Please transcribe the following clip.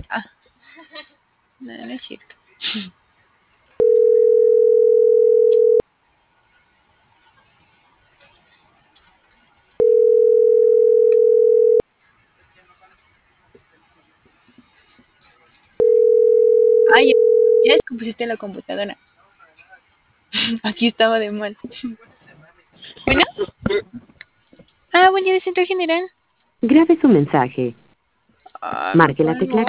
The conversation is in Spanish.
Ah, no, no es cierto. Ay, ya descompusiste la computadora. Aquí estaba de mal. Bueno. Buen día de centro general. Grabe su mensaje. Ah, me Marque la tecla colgó.